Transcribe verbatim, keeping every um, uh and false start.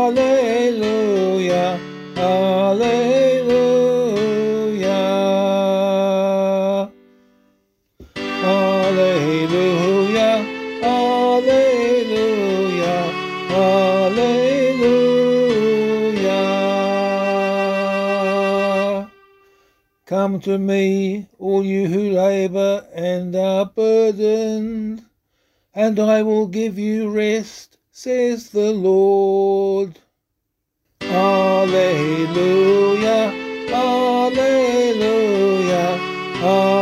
Alleluia, Alleluia. Alleluia, Alleluia, Alleluia. Come to me, all you who labour and are burdened, and I will give you rest, says the Lord. Alleluia, Alleluia, Alleluia.